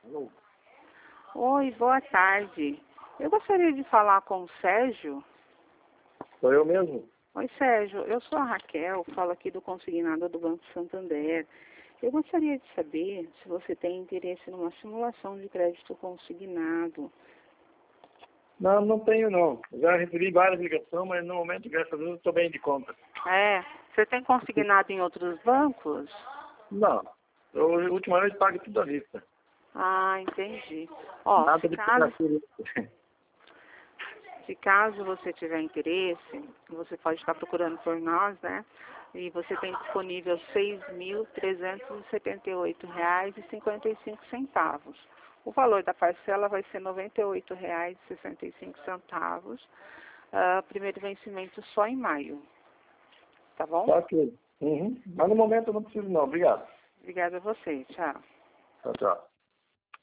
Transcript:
Alô? Oi, boa tarde. Eu gostaria de falar com o Sérgio. Sou eu mesmo? Oi, Sérgio. Eu sou a Raquel, falo aqui do consignado do Banco Santander. Eu gostaria de saber se você tem interesse numa simulação de crédito consignado. Não, não tenho não. Já recebi várias ligações, mas no momento, graças a Deus, estou bem de conta. Você tem consignado em outros bancos? Não. Eu, a última vez pago tudo à vista. Ah, entendi. Ó, Nada de se caso você tiver interesse, você pode estar procurando por nós, né? E você tem disponível R$ 6.378,55. O valor da parcela vai ser R$ 98,65. Primeiro vencimento só em maio. Tá bom? Tá ok. Uhum. Mas no momento eu não preciso não. Obrigado. Obrigada a você. Tchau. Tchau, tchau.